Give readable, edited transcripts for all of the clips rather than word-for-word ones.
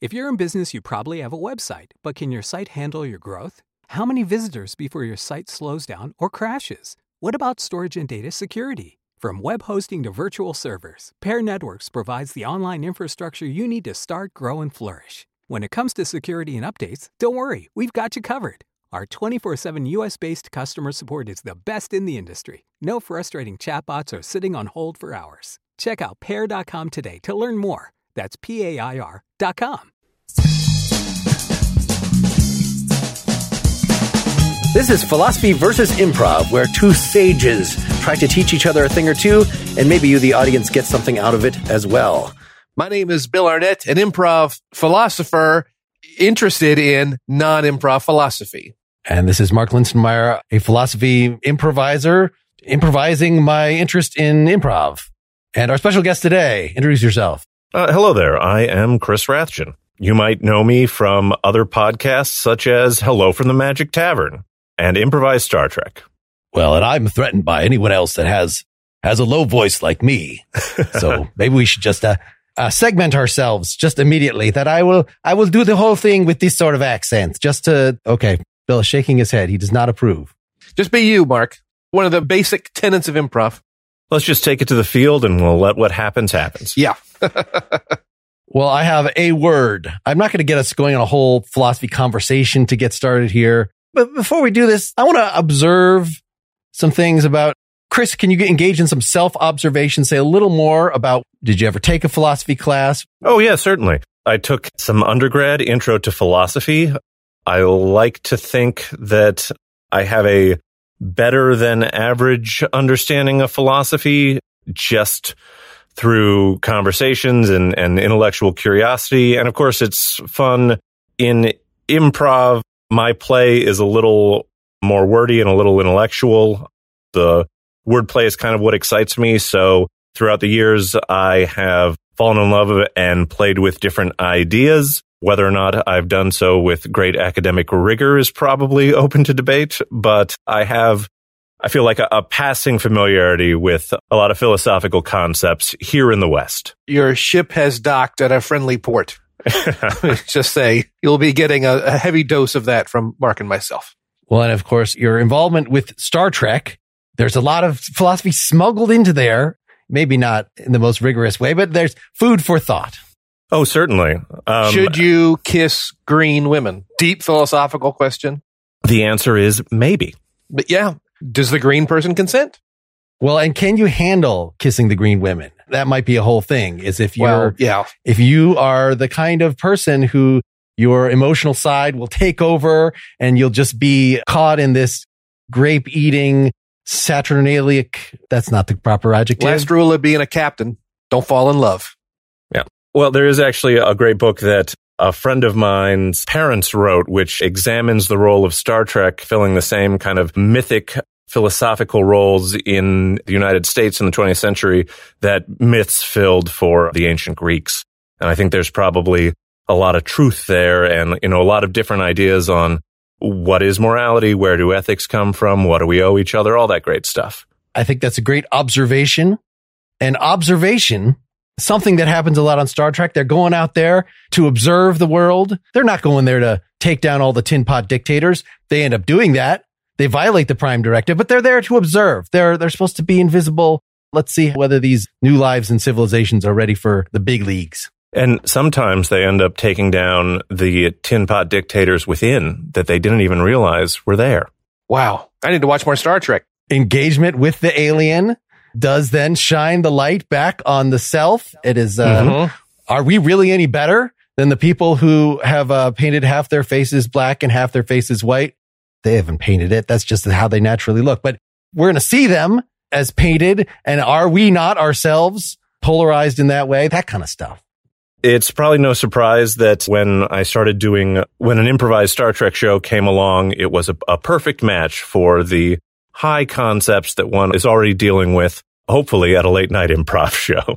If you're in business, you probably have a website, but can your site handle your growth? How many visitors before your site slows down or crashes? What about storage and data security? From web hosting to virtual servers, Pair Networks provides the online infrastructure you need to start, grow, and flourish. When it comes to security and updates, don't worry, we've got you covered. Our 24/7 US-based customer support is the best in the industry. No frustrating chatbots or sitting on hold for hours. Check out Pair.com today to learn more. That's PAIR.com. This is Philosophy versus Improv, where two sages try to teach each other a thing or two, and maybe you, the audience, get something out of it as well. My name is Bill Arnett, an improv philosopher interested in non-improv philosophy. And this is Mark Linsenmeyer, a philosophy improviser, improvising my interest in improv. And our special guest today, introduce yourself. Hello there. I am Chris Rathjen. You might know me from other podcasts such as Hello from the Magic Tavern and Improvised Star Trek. Well, and I'm threatened by anyone else that has a low voice like me. So maybe we should just segment ourselves just immediately. That I will do the whole thing with this sort of accent. Okay. Bill is shaking his head. He does not approve. Just be you, Mark. One of the basic tenets of improv. Let's just take it to the field and we'll let what happens. Yeah. Well, I have a word. I'm not going to get us going on a whole philosophy conversation to get started here. But before we do this, I want to observe some things about Chris. Can you engage in some self-observation? Say a little more about, did you ever take a philosophy class? Oh, yeah, certainly. I took some undergrad intro to philosophy. I like to think that I have a better than average understanding of philosophy just through conversations and intellectual curiosity. And of course, it's fun in improv. My play is a little more wordy and a little intellectual. The wordplay is kind of what excites me. So throughout the years, I have fallen in love and played with different ideas. Whether or not I've done so with great academic rigor is probably open to debate, but I feel like a passing familiarity with a lot of philosophical concepts here in the West. Your ship has docked at a friendly port. Just say you'll be getting a heavy dose of that from Mark and myself. Well, and of course, your involvement with Star Trek, there's a lot of philosophy smuggled into there. Maybe not in the most rigorous way, but there's food for thought. Oh, certainly. Should you kiss green women? Deep philosophical question. The answer is maybe. But yeah, does the green person consent? Well, and can you handle kissing the green women? That might be a whole thing. Is if you are the kind of person who your emotional side will take over and you'll just be caught in this grape eating Saturnalic. That's not the proper adjective. Last rule of being a captain: don't fall in love. Yeah. Well, there is actually a great book that a friend of mine's parents wrote, which examines the role of Star Trek filling the same kind of mythic philosophical roles in the United States in the 20th century that myths filled for the ancient Greeks. And I think there's probably a lot of truth there and, a lot of different ideas on what is morality, where do ethics come from, what do we owe each other, all that great stuff. I think that's a great observation. And observation, something that happens a lot on Star Trek. They're going out there to observe the world. They're not going there to take down all the tin pot dictators. They end up doing that. They violate the Prime Directive, but they're there to observe. They're supposed to be invisible. Let's see whether these new lives and civilizations are ready for the big leagues. And sometimes they end up taking down the tin pot dictators within that they didn't even realize were there. Wow. I need to watch more Star Trek. Engagement with the alien does then shine the light back on the self. It is, are we really any better than the people who have painted half their faces black and half their faces white? They haven't painted it. That's just how they naturally look. But we're going to see them as painted. And are we not ourselves polarized in that way? That kind of stuff. It's probably no surprise that when an improvised Star Trek show came along, it was a perfect match for the high concepts that one is already dealing with, hopefully at a late night improv show.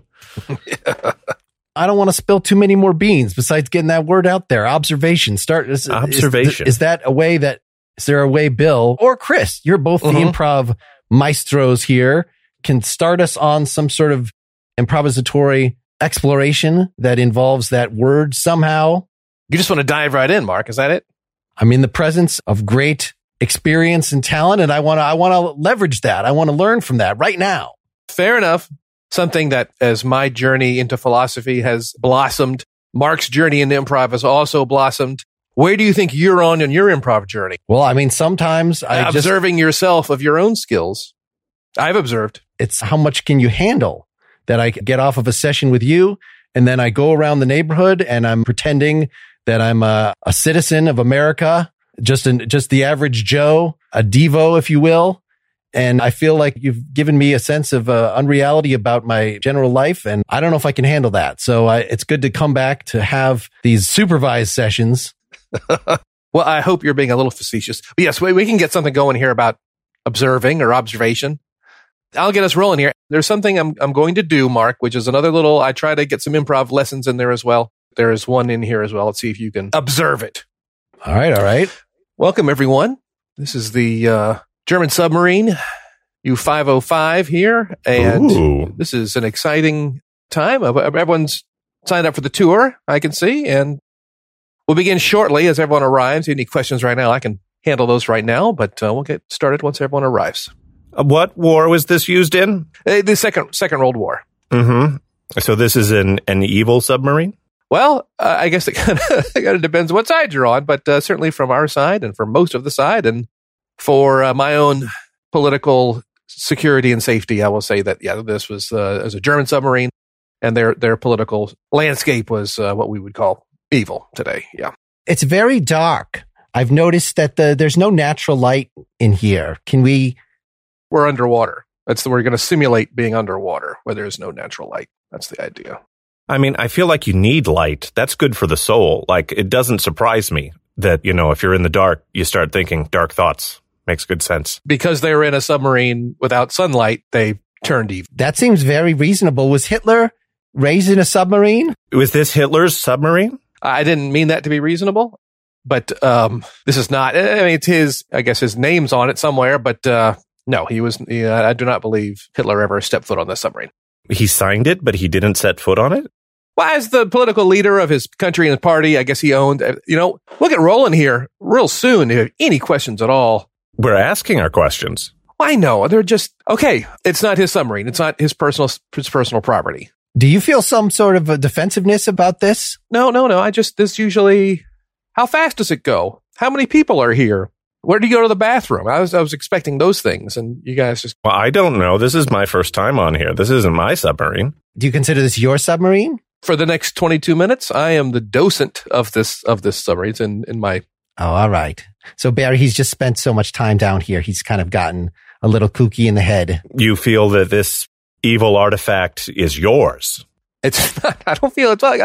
I don't want to spill too many more beans besides getting that word out there. Observation. Observation. Is there a way, Bill or Chris, you're both the improv maestros here, can start us on some sort of improvisatory exploration that involves that word somehow? You just want to dive right in, Mark. Is that it? I'm in the presence of great experience and talent, and I want to leverage that. I want to learn from that right now. Fair enough. Something that, as my journey into philosophy has blossomed, Mark's journey into improv has also blossomed. Where do you think you're on your improv journey? Well, I mean, sometimes observing yourself of your own skills. I've observed. It's how much can you handle that I get off of a session with you, and then I go around the neighborhood and I'm pretending that I'm a citizen of America, just the average Joe, a Devo, if you will. And I feel like you've given me a sense of unreality about my general life, and I don't know if I can handle that. So it's good to come back to have these supervised sessions. Well, I hope you're being a little facetious. But yes, we can get something going here about observing or observation. I'll get us rolling here. There's something I'm going to do, Mark, which is another little, I try to get some improv lessons in there as well. There is one in here as well. Let's see if you can observe it. All right. Welcome, everyone. This is the German submarine, U-505 here. And This is an exciting time. Everyone's signed up for the tour, I can see. And we'll begin shortly as everyone arrives. Any questions right now? I can handle those right now, but we'll get started once everyone arrives. What war was this used in? The Second World War. Mm-hmm. So this is an evil submarine? Well, I guess it kind of depends what side you're on, but certainly from our side and for most of the side, and for my own political security and safety, I will say that, yeah, this was as a German submarine, and their political landscape was what we would call evil today. Yeah. It's very dark. I've noticed that there's no natural light in here. We're underwater. We're going to simulate being underwater where there's no natural light. That's the idea. I mean, I feel like you need light. That's good for the soul. Like, it doesn't surprise me that, if you're in the dark, you start thinking dark thoughts. Makes good sense. Because they were in a submarine without sunlight, they turned evil. That seems very reasonable. Was Hitler raised in a submarine? Was this Hitler's submarine? I didn't mean that to be reasonable, but this is not. I mean, it's his. I guess his name's on it somewhere, but no, he was. I do not believe Hitler ever stepped foot on this submarine. He signed it, but he didn't set foot on it? Well, as the political leader of his country and his party, I guess he owned. We'll get rolling here real soon. If you have any questions at all, we're asking our questions. I know they're just okay. It's not his submarine. It's not his personal property. Do you feel some sort of a defensiveness about this? No. This usually. How fast does it go? How many people are here? Where do you go to the bathroom? I was expecting those things, and you guys just. Well, I don't know. This is my first time on here. This isn't my submarine. Do you consider this your submarine? For the next 22 minutes, I am the docent of this submarine. It's in my. Oh, all right. So Barry, he's just spent so much time down here. He's kind of gotten a little kooky in the head. You feel that this evil artifact is yours? It's not. I don't feel it's like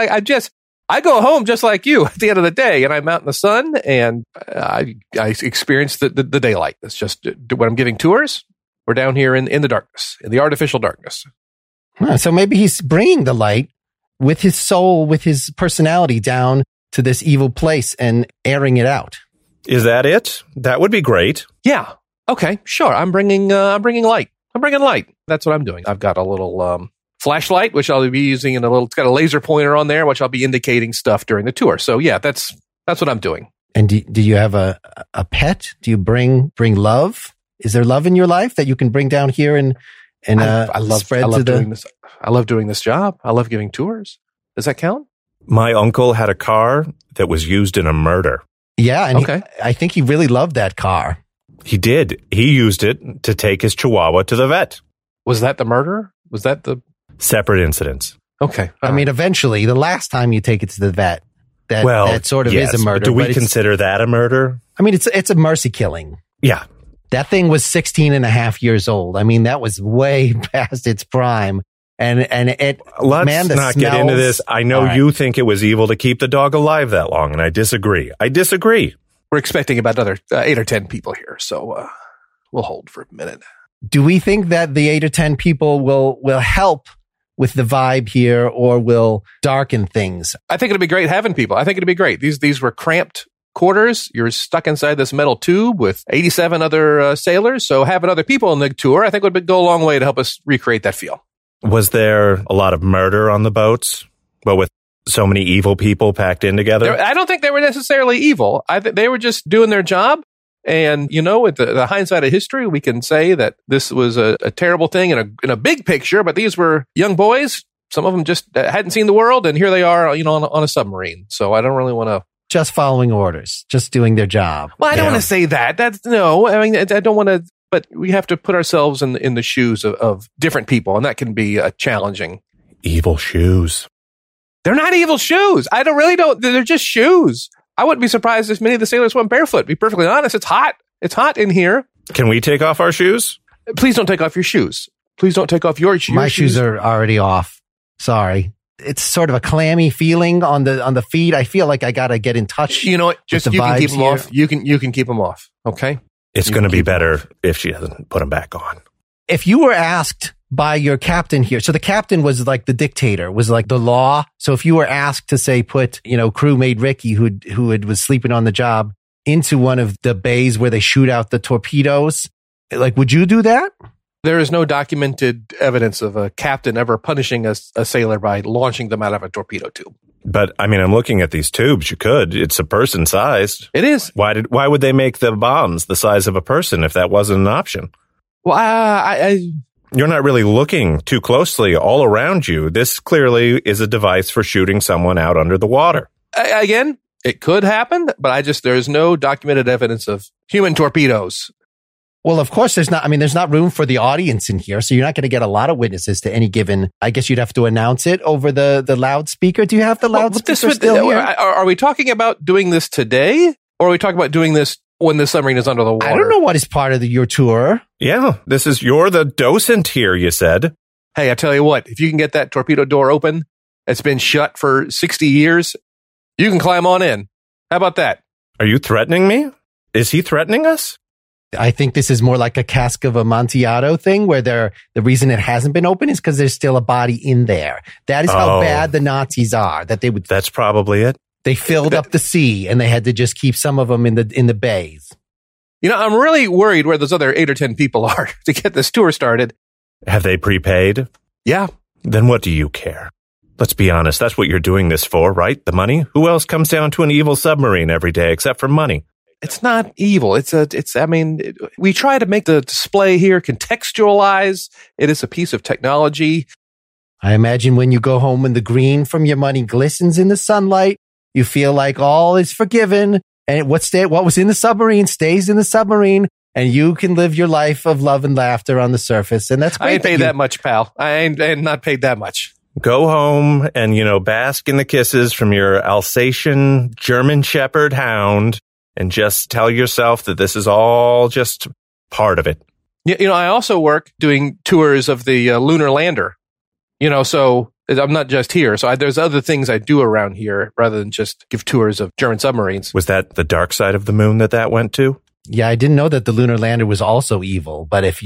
I go home just like you at the end of the day, and I'm out in the sun, and I experience the daylight. It's just when I'm giving tours, we're down here in the darkness, in the artificial darkness. So maybe he's bringing the light with his soul, with his personality down to this evil place and airing it out. Is that it? That would be great. Yeah. Okay. Sure. I'm bringing light. I'm bringing light. That's what I'm doing. I've got a little flashlight, which I'll be using it's got a laser pointer on there, which I'll be indicating stuff during the tour. So yeah, that's what I'm doing. And do you have a pet? Do you bring love? Is there love in your life that you can bring down here and I love doing this. I love doing this job. I love giving tours. Does that count? My uncle had a car that was used in a murder. Yeah, and I think he really loved that car. He did. He used it to take his Chihuahua to the vet. Was that the murder? Was that the separate incidents? Okay. I mean, eventually, the last time you take it to the vet, that sort of is a murder. Do we consider that a murder? I mean, it's a mercy killing. Yeah. That thing was 16 and a half years old. I mean, that was way past its prime. And let's not get into this. I know you think it was evil to keep the dog alive that long, and I disagree. We're expecting about another 8 or 10 people here, so we'll hold for a minute. Do we think that the 8 or 10 people will help with the vibe here, or will darken things? I think it'd be great having people. I think it'd be great. These were cramped quarters. You're stuck inside this metal tube with 87 other sailors, so having other people on the tour, I think would go a long way to help us recreate that feel. Was there a lot of murder on the boats? Well, with so many evil people packed in together? I don't think they were necessarily evil. I think they were just doing their job. And, with the hindsight of history, we can say that this was a terrible thing in a big picture, but these were young boys. Some of them just hadn't seen the world, and here they are, on a submarine. So I don't really want to... Just following orders, just doing their job. Well, I don't want to say that. I don't want to... But we have to put ourselves in the shoes of different people, and that can be challenging. Evil shoes. They're not evil shoes. They're just shoes. I wouldn't be surprised if many of the sailors went barefoot. To be perfectly honest, it's hot. It's hot in here. Can we take off our shoes? Please don't take off your shoes. Please don't take off your shoes. My shoes are already off. Sorry. It's sort of a clammy feeling on the feet. I feel like I got to get in touch. You know what? Just you can keep them off. You can keep them off. Okay. It's going to be better if she doesn't put them back on. If you were asked by your captain here, so the captain was like the dictator, was like the law. So if you were asked to say put, crewmate Ricky, who was sleeping on the job, into one of the bays where they shoot out the torpedoes, like, would you do that? There is no documented evidence of a captain ever punishing a sailor by launching them out of a torpedo tube. But I'm looking at these tubes. You could. It's a person sized. It is. Why would they make the bombs the size of a person if that wasn't an option? Well, You're not really looking too closely all around you. This clearly is a device for shooting someone out under the water. Again, it could happen, but there's no documented evidence of human torpedoes. Well, of course, there's not room for the audience in here, so you're not going to get a lot of witnesses to any given. I guess you'd have to announce it over the loudspeaker. Do you have the loudspeaker still here? Are we talking about doing this today, or are we talking about doing this when the submarine is under the water? I don't know what is part of your tour. Yeah, you're the docent here, you said. Hey, I tell you what, if you can get that torpedo door open, it's been shut for 60 years, you can climb on in. How about that? Are you threatening me? Is he threatening us? I think this is more like a Cask of Amontillado thing where the reason it hasn't been open is because there's still a body in there. That is how bad the Nazis are. That's probably it. They filled up the sea and they had to just keep some of them in the bays. I'm really worried where those other 8 or 10 people are to get this tour started. Have they prepaid? Yeah. Then what do you care? Let's be honest. That's what you're doing this for, right? The money? Who else comes down to an evil submarine every day except for money? It's not evil. We try to make the display here contextualize. It is a piece of technology. I imagine when you go home and the green from your money glistens in the sunlight, you feel like all is forgiven. And what was in the submarine stays in the submarine. And you can live your life of love and laughter on the surface. And that's great. I ain't paid that much, pal. I ain't not paid that much. Go home and, bask in the kisses from your Alsatian German Shepherd hound. And just tell yourself that this is all just part of it. I also work doing tours of the lunar lander. So I'm not just here. So there's other things I do around here rather than just give tours of German submarines. Was that the dark side of the moon that went to? Yeah, I didn't know that the lunar lander was also evil. But if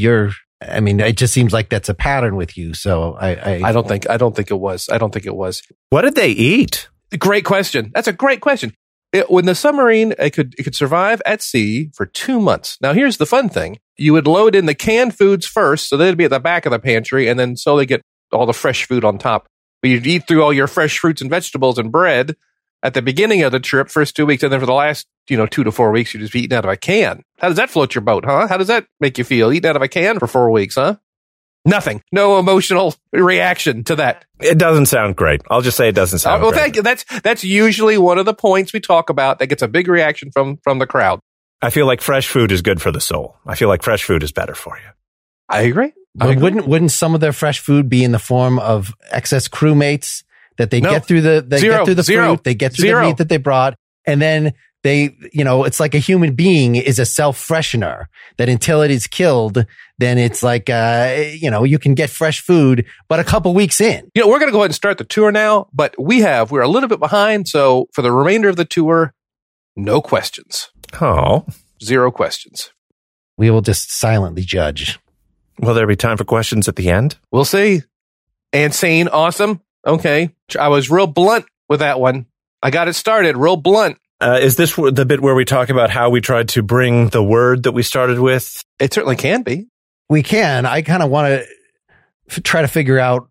it just seems like that's a pattern with you. So I don't think it was. I don't think it was. What did they eat? Great question. That's a great question. When the submarine, it could survive at sea for 2 months. Now, here's the fun thing. You would load in the canned foods first, so they'd be at the back of the pantry, and then slowly get all the fresh food on top. But you'd eat through all your fresh fruits and vegetables and bread at the beginning of the trip, first 2 weeks, and then for the last, 2 to 4 weeks, you'd just be eating out of a can. How does that float your boat, huh? How does that make you feel, eating out of a can for 4 weeks, huh? Nothing. No emotional reaction to that. It doesn't sound great. I'll just say it doesn't sound great. Thank you. That's usually one of the points we talk about that gets a big reaction from the crowd. I feel like fresh food is good for the soul. I feel like fresh food is better for you. I agree. Wouldn't some of their fresh food be in the form of excess crewmates that they get through the fruit, they get through the meat that they brought, and then they, it's like a human being is a self-freshener that until it is killed, then it's like, you can get fresh food, but a couple weeks in. We're going to go ahead and start the tour now, but we're a little bit behind. So for the remainder of the tour, no questions. Oh. 0 questions. We will just silently judge. Will there be time for questions at the end? We'll see. And saying awesome. Okay. I was real blunt with that one. I got it started real blunt. Is this the bit where we talk about how we tried to bring the word that we started with? It certainly can be. We can. I kind of want to try to figure out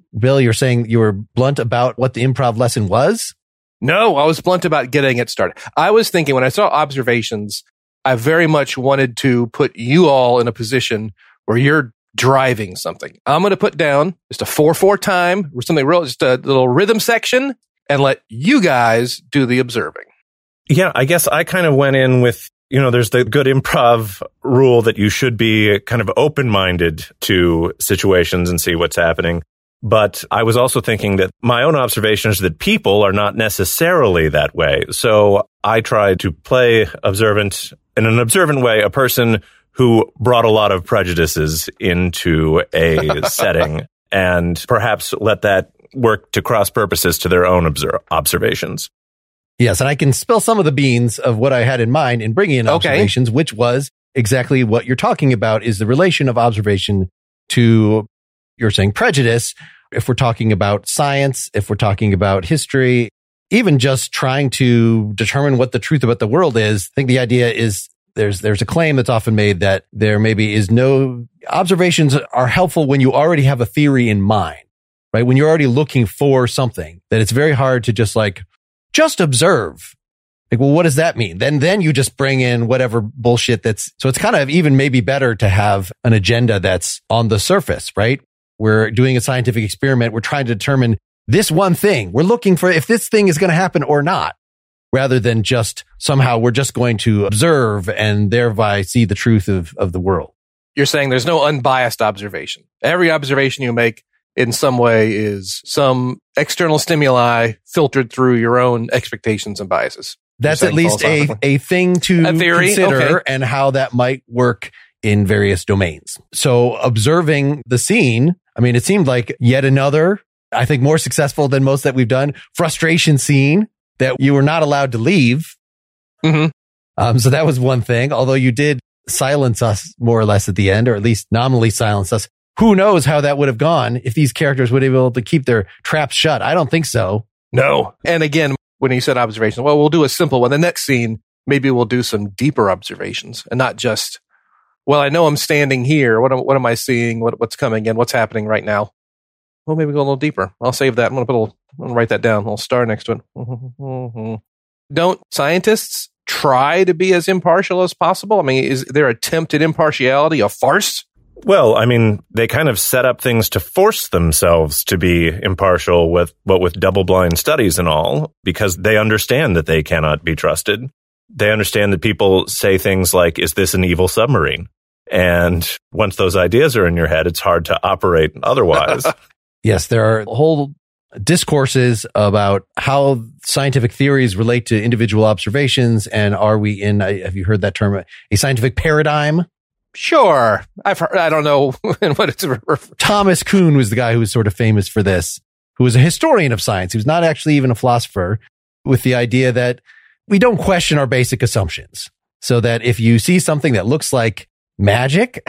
Bill, you're saying you were blunt about what the improv lesson was? No, I was blunt about getting it started. I was thinking when I saw observations, I very much wanted to put you all in a position where you're driving something. I'm going to put down just a 4/4 time or something real, just a little rhythm section, and let you guys do the observing. Yeah, I guess I kind of went in with, there's the good improv rule that you should be kind of open-minded to situations and see what's happening. But I was also thinking that my own observation is that people are not necessarily that way. So I tried to play observant, in an observant way, a person who brought a lot of prejudices into a setting and perhaps let that work to cross purposes to their own observations. Yes, and I can spill some of the beans of what I had in mind in bringing in observations, which was exactly what you're talking about, is the relation of observation to, you're saying, prejudice. If we're talking about science, if we're talking about history, even just trying to determine what the truth about the world is, I think the idea is there's a claim that's often made that there maybe is no observations are helpful when you already have a theory in mind, right? When you're already looking for something, that it's very hard to just observe. Like, well, what does that mean? Then you just bring in whatever bullshit so it's kind of even maybe better to have an agenda that's on the surface, right? We're doing a scientific experiment. We're trying to determine this one thing. We're looking for if this thing is going to happen or not, rather than just somehow we're just going to observe and thereby see the truth of the world. You're saying there's no unbiased observation. Every observation you make in some way is some external stimuli filtered through your own expectations and biases. That's at least a thing to consider and how that might work in various domains. So observing the scene, I mean, it seemed like yet another, I think more successful than most that we've done, frustration scene that you were not allowed to leave. Mm-hmm. So that was one thing, although you did silence us more or less at the end, or at least nominally silence us. Who knows how that would have gone if these characters would have been able to keep their traps shut. I don't think so. No. And again, when you said observation, well, we'll do a simple one. The next scene, maybe we'll do some deeper observations and not just, well, I know I'm standing here. What am I seeing? What's coming in? What's happening right now? Well, maybe go a little deeper. I'll save that. I'm going to write that down. A little star next to it. Don't scientists try to be as impartial as possible? I mean, is their attempt at impartiality a farce? Well, I mean, they kind of set up things to force themselves to be impartial with double-blind studies and all, because they understand that they cannot be trusted. They understand that people say things like, is this an evil submarine? And once those ideas are in your head, it's hard to operate otherwise. Yes, there are whole discourses about how scientific theories relate to individual observations. And are we in, have you heard that term, a scientific paradigm? Sure. I've heard, I don't know what it's. Thomas Kuhn was the guy who was sort of famous for this, who was a historian of science. He was not actually even a philosopher, with the idea that we don't question our basic assumptions. So that if you see something that looks like magic,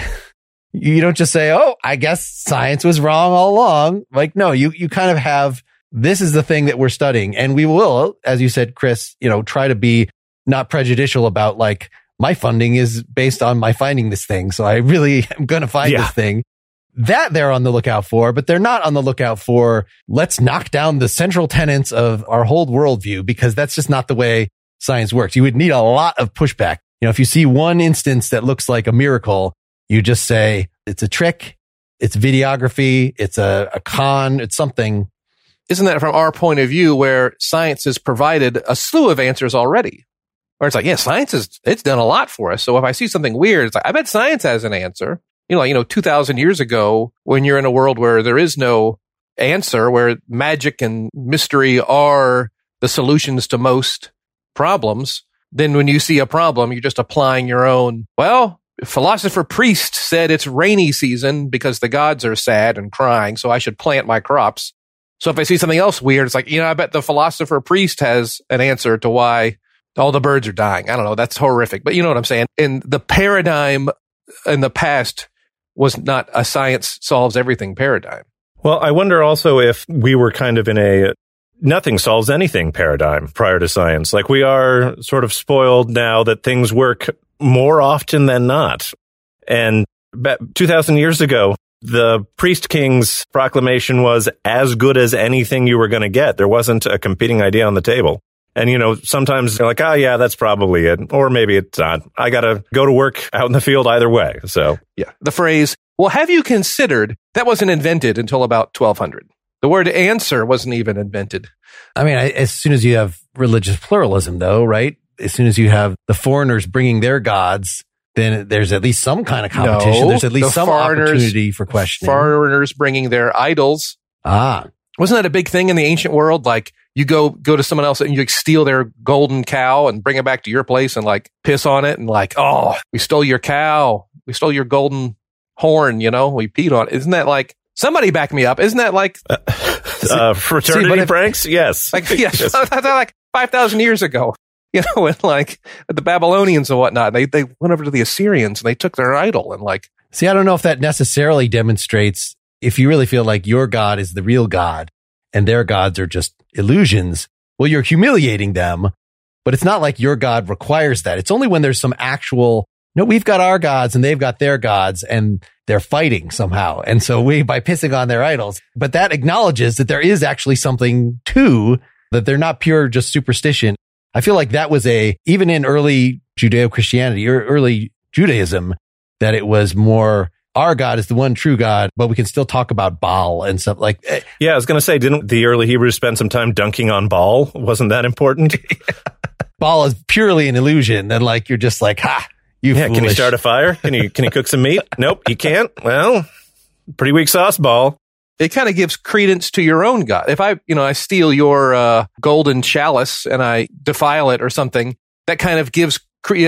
you don't just say, oh, I guess science was wrong all along. Like, no, you kind of have, this is the thing that we're studying. And we will, as you said, Chris, try to be not prejudicial about like, my funding is based on my finding this thing. So I really am going to find this thing that they're on the lookout for, but they're not on the lookout for, let's knock down the central tenets of our whole worldview, because that's just not the way science works. You would need a lot of pushback. If you see one instance that looks like a miracle, you just say it's a trick, it's videography, it's a con, it's something. Isn't that from our point of view where science has provided a slew of answers already? Where it's like, yeah, science it's done a lot for us. So if I see something weird, it's like, I bet science has an answer. 2,000 years ago, when you're in a world where there is no answer, where magic and mystery are the solutions to most problems, then when you see a problem, you're just applying your own, well, philosopher priest said it's rainy season because the gods are sad and crying, so I should plant my crops. So if I see something else weird, it's like, I bet the philosopher priest has an answer to why all the birds are dying. I don't know. That's horrific. But you know what I'm saying? And the paradigm in the past was not a science solves everything paradigm. Well, I wonder also if we were kind of in a nothing solves anything paradigm prior to science. Like, we are sort of spoiled now that things work more often than not. And 2,000 years ago, The Priest King's proclamation was as good as anything you were going to get. There wasn't a competing idea on the table. And, sometimes they're like, oh, yeah, that's probably it. Or maybe it's not. I got to go to work out in the field either way. So, yeah, the phrase, well, have you considered, that wasn't invented until about 1200. The word answer wasn't even invented. I mean, as soon as you have religious pluralism, though, right? As soon as you have the foreigners bringing their gods, then there's at least some kind of competition. There's at least some opportunity for questioning. Foreigners bringing their idols. Wasn't that a big thing in the ancient world? Like, you go to someone else and you steal their golden cow and bring it back to your place and piss on it and oh, we stole your cow. We stole your golden horn, we peed on it. Isn't that somebody back me up. Isn't that fraternity pranks? Yes. Yes. That's 5,000 years ago, and the Babylonians and whatnot, they went over to the Assyrians and they took their idol and See, I don't know if that necessarily demonstrates if you really feel like your God is the real God and their gods are just illusions. Well, you're humiliating them, but it's not like your God requires that. It's only when there's some actual, we've got our gods and they've got their gods and they're fighting somehow. And so by pissing on their idols, but that acknowledges that there is actually something that they're not pure just superstition. I feel like that was even in early Judeo-Christianity or early Judaism, that it was more, our God is the one true God, but we can still talk about Baal and stuff like that. Yeah, I was going to say, didn't the early Hebrews spend some time dunking on Baal? Wasn't that important? Baal is purely an illusion. Then you're just ha, you foolish. Can you start a fire? Can you cook some meat? Nope, you can't. Well, pretty weak sauce, Baal. It kind of gives credence to your own God. If I steal your golden chalice and I defile it or something, that kind of gives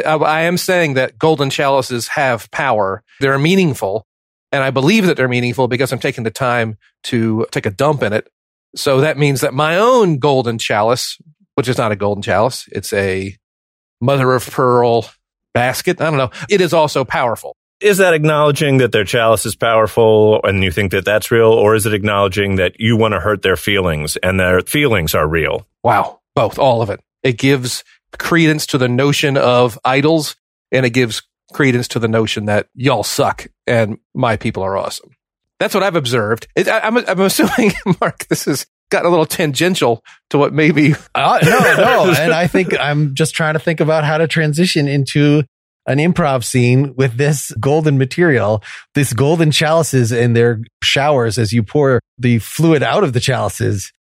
I am saying that golden chalices have power. They're meaningful. And I believe that they're meaningful because I'm taking the time to take a dump in it. So that means that my own golden chalice, which is not a golden chalice, it's a mother of pearl basket. I don't know. It is also powerful. Is that acknowledging that their chalice is powerful and you think that that's real? Or is it acknowledging that you want to hurt their feelings and their feelings are real? Wow. Both. All of it. It gives credence to the notion of idols, and it gives credence to the notion that y'all suck and my people are awesome. That's what I've observed. I'm assuming, Mark, this has gotten a little tangential to what maybe. No. And I think I'm just trying to think about how to transition into an improv scene with this golden material, this golden chalices and their showers as you pour the fluid out of the chalices.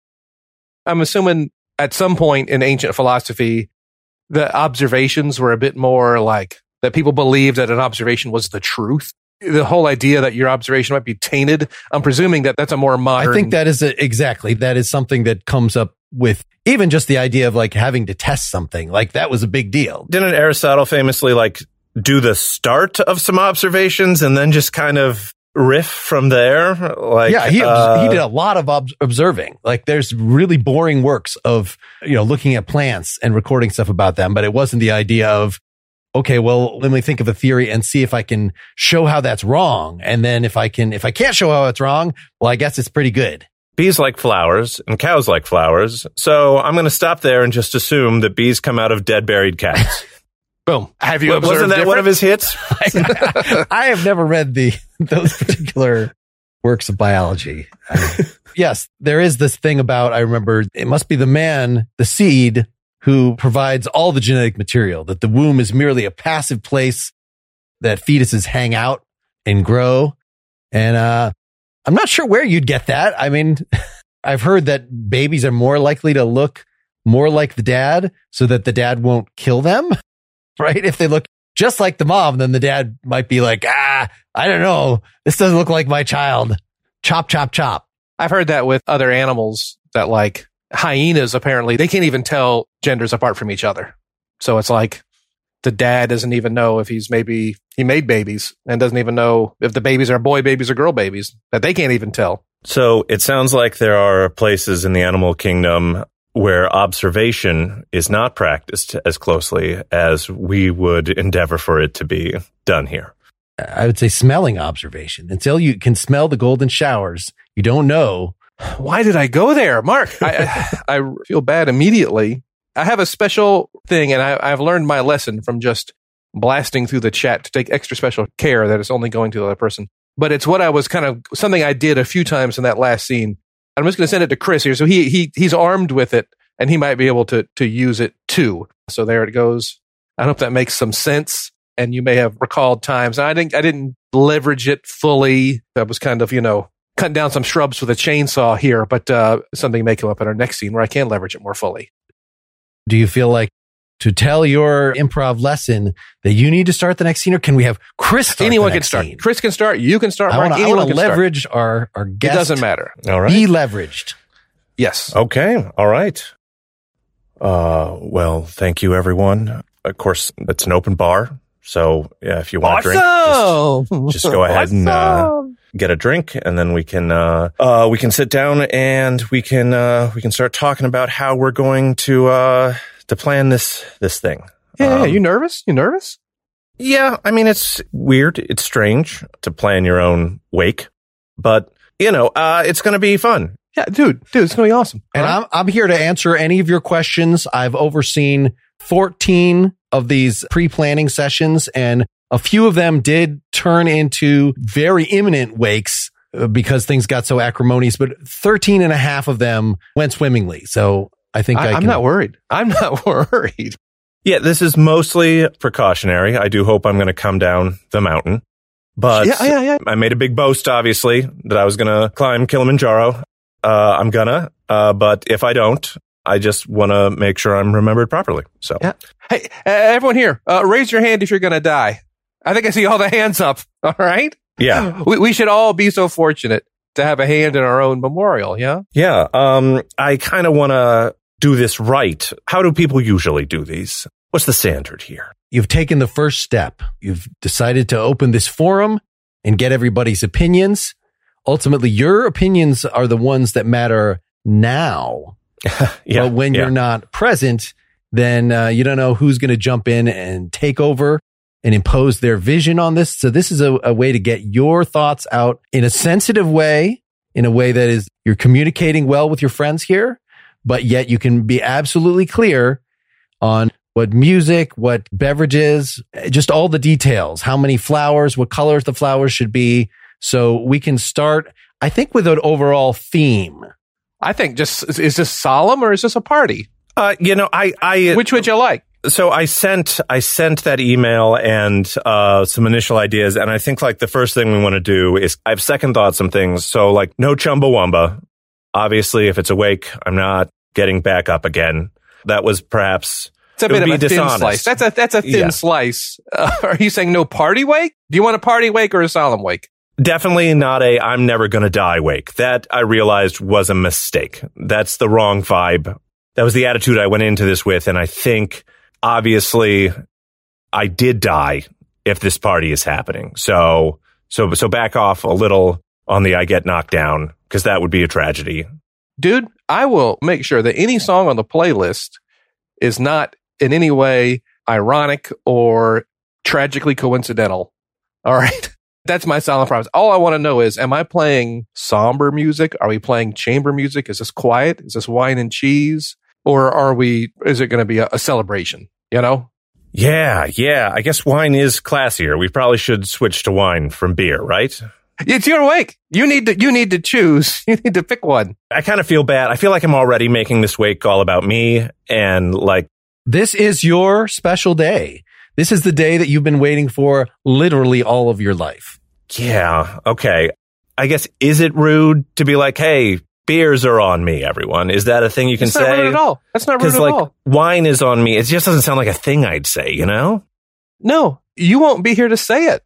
I'm assuming at some point in ancient philosophy, the observations were a bit more that people believed that an observation was the truth. The whole idea that your observation might be tainted, I'm presuming that that's a more modern. I think that is exactly. That is something that comes up with even just the idea of having to test something. That was a big deal. Didn't Aristotle famously do the start of some observations and then just kind of riff from there? Yeah, he did a lot of observing. There's really boring works of, looking at plants and recording stuff about them, but it wasn't the idea of, okay, well, let me think of a theory and see if I can show how that's wrong. And then if I can't show how it's wrong, well, I guess it's pretty good. Bees like flowers and cows like flowers. So I'm going to stop there and just assume that bees come out of dead, buried cats. Boom. Have you observed Wasn't that one of his hits? I have never read those particular works of biology. Yes, there is this thing about, I remember, it must be the man, the seed, who provides all the genetic material, that the womb is merely a passive place that fetuses hang out and grow. And I'm not sure where you'd get that. I mean, I've heard that babies are more likely to look more like the dad so that the dad won't kill them. Right? If they look just like the mom, then the dad might be like, I don't know. This doesn't look like my child. Chop, chop, chop. I've heard that with other animals that hyenas, apparently, they can't even tell genders apart from each other. So it's the dad doesn't even know if he made babies and doesn't even know if the babies are boy babies or girl babies, that they can't even tell. So it sounds like there are places in the animal kingdom where observation is not practiced as closely as we would endeavor for it to be done here. I would say smelling observation. Until you can smell the golden showers, you don't know. Why did I go there, Mark? I feel bad immediately. I have a special thing, and I've learned my lesson from just blasting through the chat to take extra special care that it's only going to the other person. but it's what I was something I did a few times in that last scene. I'm just going to send it to Chris here. So he's armed with it and he might be able to use it too. So there it goes. I hope that makes some sense. And you may have recalled times. And I didn't leverage it fully. I was kind of, cutting down some shrubs with a chainsaw here, but something may come up in our next scene where I can leverage it more fully. Do you feel like to tell your improv lesson that you need to start the next scene, or can we have Chris start Anyone the can next start. scene? Chris can start. You can start. Mark. I want to leverage our guest. It doesn't matter. All right. Be leveraged. Yes. Okay. All right. Well, thank you, everyone. Of course, it's an open bar. So yeah, if you want a drink, just go ahead and get a drink, and then we can sit down and we can start talking about how we're going to plan this thing. Yeah. You nervous? You nervous? Yeah. I mean, it's weird. It's strange to plan your own wake, but it's going to be fun. Yeah, dude, it's going to be awesome. And I'm here to answer any of your questions. I've overseen 14 of these pre-planning sessions, and a few of them did turn into very imminent wakes because things got so acrimonious, but 13 and a half of them went swimmingly. So I think I'm not worried. I'm not worried. Yeah, this is mostly precautionary. I do hope I'm going to come down the mountain. But yeah. I made a big boast, obviously, that I was going to climb Kilimanjaro. I'm gonna, but if I don't, I just want to make sure I'm remembered properly. So, yeah. Hey, everyone here, raise your hand if you're going to die. I think I see all the hands up. All right. Yeah. We should all be so fortunate to have a hand in our own memorial. Yeah. Yeah. I kind of want to do this right. How do people usually do these? What's the standard here? You've taken the first step. You've decided to open this forum and get everybody's opinions. Ultimately, your opinions are the ones that matter now. Yeah, but when you're not present, then you don't know who's going to jump in and take over and impose their vision on this. So this is a way to get your thoughts out in a sensitive way, in a way that is you're communicating well with your friends here, but yet you can be absolutely clear on what music, what beverages, just all the details, how many flowers, what colors the flowers should be. So we can start, I think, with an overall theme. I think is this solemn or is this a party? Which would you like? So I sent that email and some initial ideas, and I think the first thing we want to do is I've second thought some things. So no Chumbawamba. Obviously, if it's awake, I'm not getting back up again. That was perhaps it's a bit of a thin slice. That's a thin slice. Are you saying no party wake? Do you want a party wake or a solemn wake? Definitely not a I'm never going to die wake. That I realized was a mistake. That's the wrong vibe. That was the attitude I went into this with. And I think, obviously, I did die if this party is happening. So back off a little on the I get knocked down, because that would be a tragedy. Dude, I will make sure that any song on the playlist is not in any way ironic or tragically coincidental. All right. That's my solemn promise. All I want to know is, am I playing somber music? Are we playing chamber music? Is this quiet? Is this wine and cheese? Or is it going to be a celebration? Yeah. I guess wine is classier. We probably should switch to wine from beer, right? It's your wake. You need to choose. You need to pick one. I kind of feel bad. I feel like I'm already making this wake all about me, and this is your special day. This is the day that you've been waiting for literally all of your life. Yeah. Okay. I guess, is it rude to be like, hey, beers are on me, everyone? Is that a thing you can say? That's not rude at all. That's not rude at all. Wine is on me. It just doesn't sound like a thing I'd say, No, you won't be here to say it.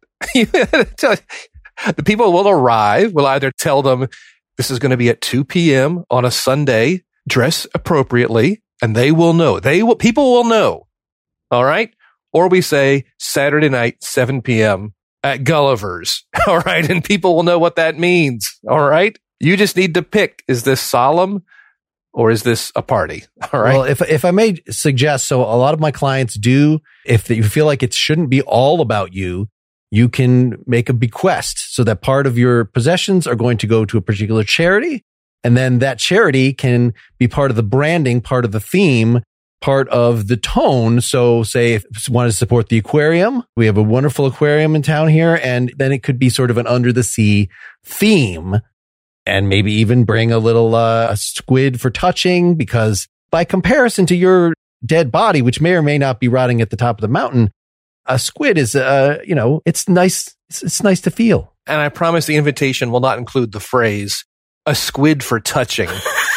The people will arrive. We'll either tell them this is going to be at 2 p.m. on a Sunday, dress appropriately, and they will know. People will know. All right. Or we say Saturday night, 7 p.m. at Gulliver's. All right. And people will know what that means. All right. You just need to pick. Is this solemn or is this a party? All right. Well, if I may suggest, so a lot of my clients do, if you feel like it shouldn't be all about you, you can make a bequest so that part of your possessions are going to go to a particular charity. And then that charity can be part of the branding, part of the theme, part of the tone. So say if you want to support the aquarium, we have a wonderful aquarium in town here, and then it could be sort of an under the sea theme, and maybe even bring a little a squid for touching, because by comparison to your dead body, which may or may not be rotting at the top of the mountain, a squid is, it's nice. It's nice to feel. And I promise the invitation will not include the phrase "a squid for touching."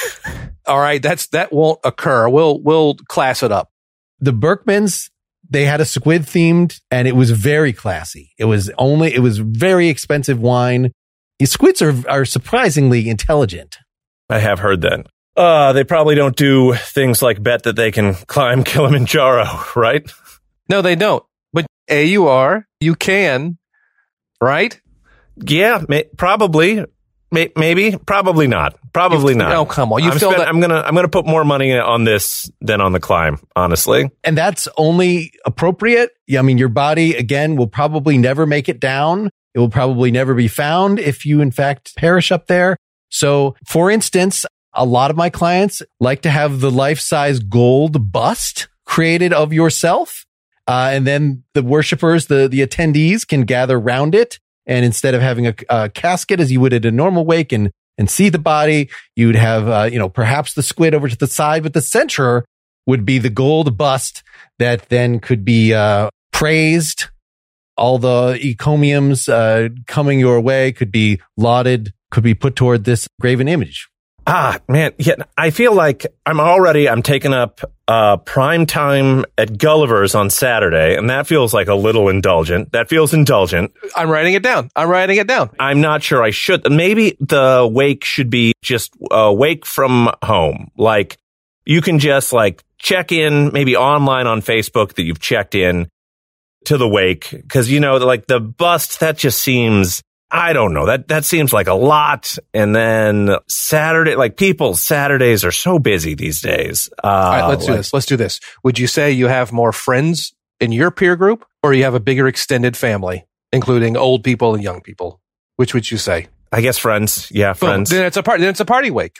All right, that won't occur. We'll class it up. The Berkmans, they had a squid themed, and it was very classy. It was very expensive wine. These squids are surprisingly intelligent. I have heard that. They probably don't do things like bet that they can climb Kilimanjaro, right? No, they don't. But AUR, you can, right? Yeah, probably. Maybe, probably not. Probably not. Oh, come on! I'm gonna put more money on this than on the climb, honestly. And that's only appropriate. I mean, your body again will probably never make it down. It will probably never be found if you, in fact, perish up there. So, for instance, a lot of my clients like to have the life-size gold bust created of yourself, and then the worshipers, the attendees, can gather round it. And instead of having a casket as you would at a normal wake and see the body, you'd have, perhaps the squid over to the side, but the center would be the gold bust that then could be praised. All the encomiums coming your way could be lauded, could be put toward this graven image. Man, yeah, I feel like I'm taking up prime time at Gulliver's on Saturday, and that feels like a little indulgent. That feels indulgent. I'm writing it down. I'm not sure I should. Maybe the wake should be just wake from home. Like, you can just like check in, maybe online on Facebook that you've checked in to the wake. Because, like the bust, that just seems... I don't know. That seems like a lot. And then Saturday, like people's Saturdays are so busy these days. All right, let's do this. Would you say you have more friends in your peer group, or you have a bigger extended family, including old people and young people? Which would you say? I guess friends. Yeah, friends. Then it's a party wake.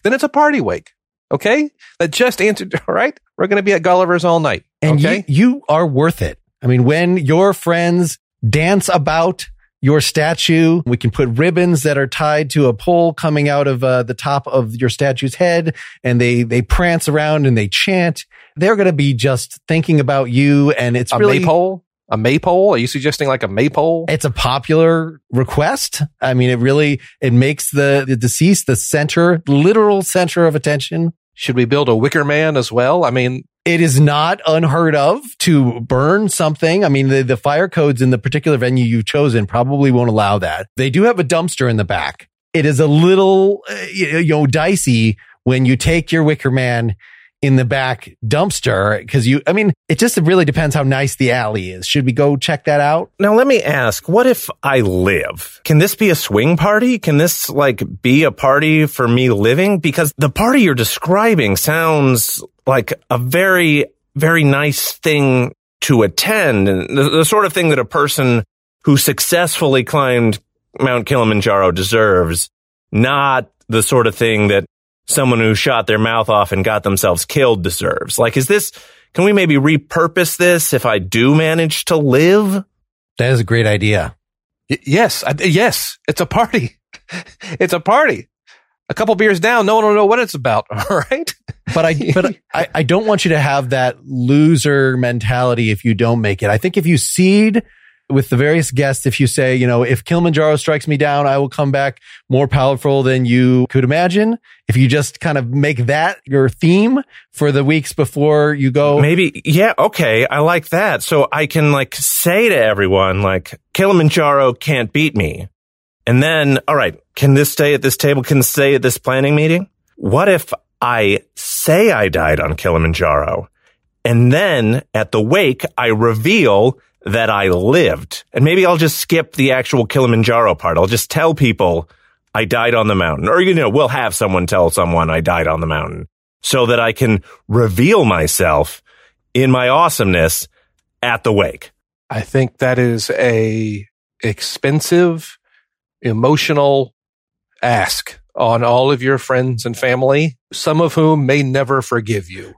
Okay? That just answered. All right. We're going to be at Gulliver's all night. And okay? you are worth it. I mean, when your friends dance about your statue, we can put ribbons that are tied to a pole coming out of the top of your statue's head, and they prance around and they chant. They're going to be just thinking about you, and it's really... A maypole? Are you suggesting like a maypole? It's a popular request. I mean, it makes the deceased the literal center of attention. Should we build a wicker man as well? I mean... It is not unheard of to burn something. I mean, the fire codes in the particular venue you've chosen probably won't allow that. They do have a dumpster in the back. It is a little, dicey when you take your wicker man in the back dumpster, because it just really depends how nice the alley is. Should we go check that out? Now, let me ask, what if I live? Can this be a swing party? Can this be a party for me living? Because the party you're describing sounds like a very, very nice thing to attend, and the sort of thing that a person who successfully climbed Mount Kilimanjaro deserves, not the sort of thing that someone who shot their mouth off and got themselves killed deserves. Can we maybe repurpose this if I do manage to live? That is a great idea. Yes. It's a party. It's a party. A couple beers down, no one will know what it's about. All right. But I don't want you to have that loser mentality if you don't make it. I think if you seed with the various guests, if you say, if Kilimanjaro strikes me down, I will come back more powerful than you could imagine. If you just kind of make that your theme for the weeks before you go. Maybe. Yeah. Okay. I like that. So I can say to everyone, Kilimanjaro can't beat me. And then, all right, can this stay at this table? Can this stay at this planning meeting? What if I say I died on Kilimanjaro, and then at the wake, I reveal that I lived? And maybe I'll just skip the actual Kilimanjaro part. I'll just tell people I died on the mountain. Or, we'll have someone tell someone I died on the mountain so that I can reveal myself in my awesomeness at the wake. I think that is a expensive, emotional ask on all of your friends and family, some of whom may never forgive you.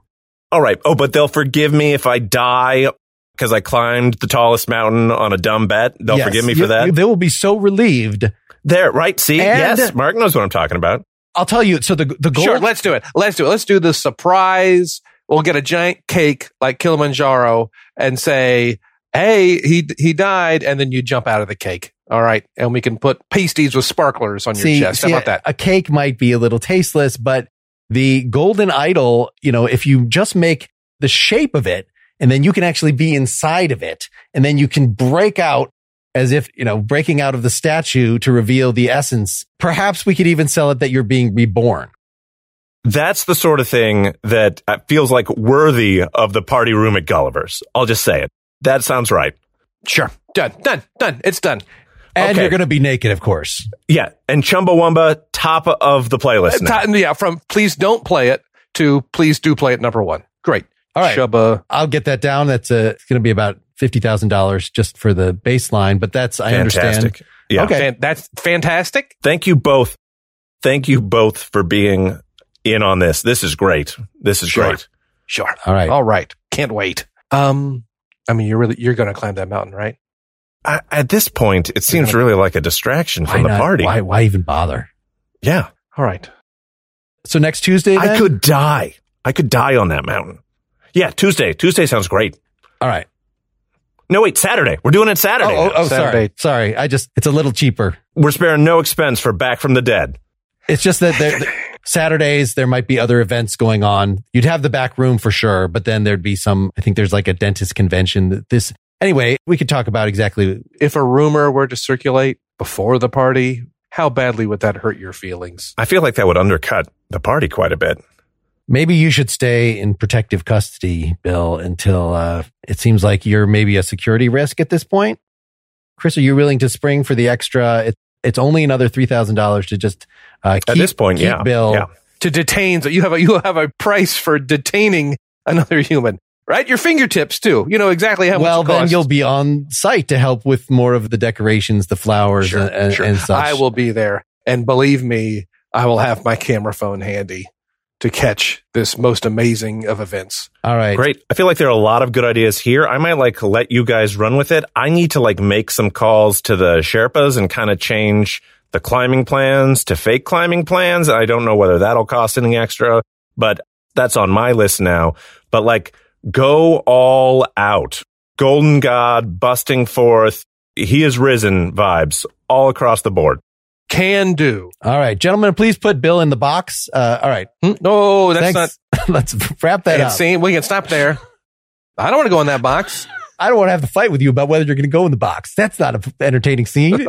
All right. Oh, but they'll forgive me if I die because I climbed the tallest mountain on a dumb bet. They'll forgive me for that. They will be so relieved. There, right? See? Yes, Mark knows what I'm talking about. I'll tell you. So the goal. Sure, let's do it. Let's do the surprise. We'll get a giant cake like Kilimanjaro and say, hey, he died. And then you jump out of the cake. All right. And we can put pasties with sparklers on your chest. How about that? A cake might be a little tasteless, but the golden idol, if you just make the shape of it and then you can actually be inside of it and then you can break out as if, breaking out of the statue to reveal the essence. Perhaps we could even sell it that you're being reborn. That's the sort of thing that feels like worthy of the party room at Gulliver's. I'll just say it. That sounds right. Sure. Done. It's done. And you're going to be naked, of course. Yeah. And Chumbawamba, top of the playlist now. From please don't play it to please do play it number 1. Great. All right. Chubba. I'll get that down. It's going to be about $50,000 just for the baseline, but that's, I understand. Yeah. Okay. That's fantastic. Thank you both. Thank you both for being in on this. This is great. Great. Sure. All right. Can't wait. You're going to climb that mountain, right? At this point, it seems really like a distraction from the party. Why even bother? Yeah. All right. So next Tuesday, then? I could die on that mountain. Yeah, Tuesday. Tuesday sounds great. All right. No, wait, Saturday. We're doing it Saturday. Saturday. Sorry. It's a little cheaper. We're sparing no expense for Back from the Dead. It's just that Saturdays, there might be other events going on. You'd have the back room for sure, but then there'd be I think there's like a dentist convention. Anyway, we could talk about exactly. If a rumor were to circulate before the party, how badly would that hurt your feelings? I feel like that would undercut the party quite a bit. Maybe you should stay in protective custody, Bill, until it seems like you're maybe a security risk at this point. Chris, are you willing to spring for the extra? It's only another $3,000 to just at this point, keep Bill. Yeah. To detain. So you have a price for detaining another human. Right? Your fingertips, too. You know exactly how much it costs. Well, then you'll be on site to help with more of the decorations, the flowers, and such. I will be there. And believe me, I will have my camera phone handy to catch this most amazing of events. All right. Great. I feel like there are a lot of good ideas here. I might let you guys run with it. I need to make some calls to the Sherpas and kind of change the climbing plans to fake climbing plans. I don't know whether that'll cost any extra, but that's on my list now. But go all out. Golden God busting forth. He is risen vibes all across the board. Can do. All right, gentlemen, please put Bill in the box. All right. No, that's not. Let's wrap that up. We can stop there. I don't want to go in that box. I don't want to have to fight with you about whether you're going to go in the box. That's not an entertaining scene.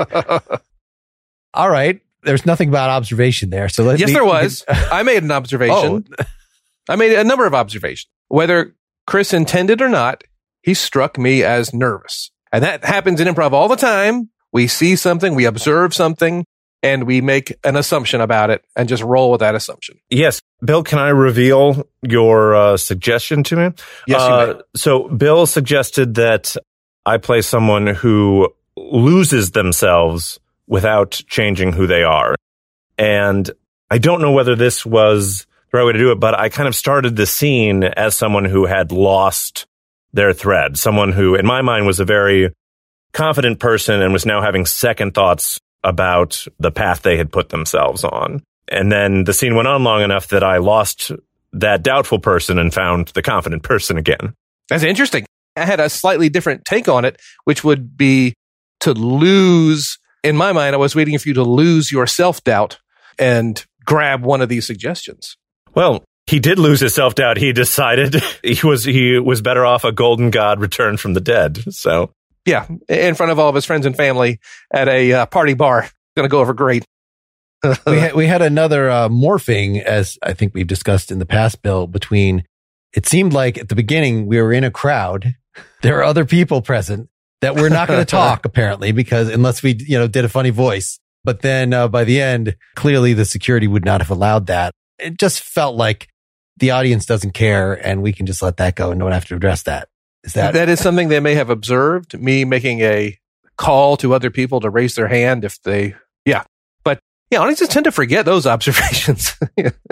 All right. There's nothing about observation there. So there was. I made an observation. I made a number of observations. Whether Chris intended or not, he struck me as nervous. And that happens in improv all the time. We see something, we observe something, and we make an assumption about it and just roll with that assumption. Yes. Bill, can I reveal your suggestion to me? Yes, you may. So Bill suggested that I play someone who loses themselves without changing who they are. And I don't know whether this was the right way to do it, but I kind of started the scene as someone who had lost their thread, someone who, in my mind, was a very confident person and was now having second thoughts about the path they had put themselves on. And then the scene went on long enough that I lost that doubtful person and found the confident person again. That's interesting. I had a slightly different take on it, which would be to lose. In my mind, I was waiting for you to lose your self-doubt and grab one of these suggestions. Well, he did lose his self-doubt. He decided he was better off a golden god returned from the dead. So yeah, in front of all of his friends and family at a party bar. Going to go over great. we had another morphing, as I think we've discussed in the past, Bill, between, it seemed like at the beginning we were in a crowd. There are other people present that we're not going to talk, apparently, because unless we, did a funny voice. But then by the end, clearly the security would not have allowed that. It just felt like the audience doesn't care and we can just let that go and don't have to address that. That is something they may have observed, me making a call to other people to raise their hand if they, yeah. But yeah, audiences tend to forget those observations.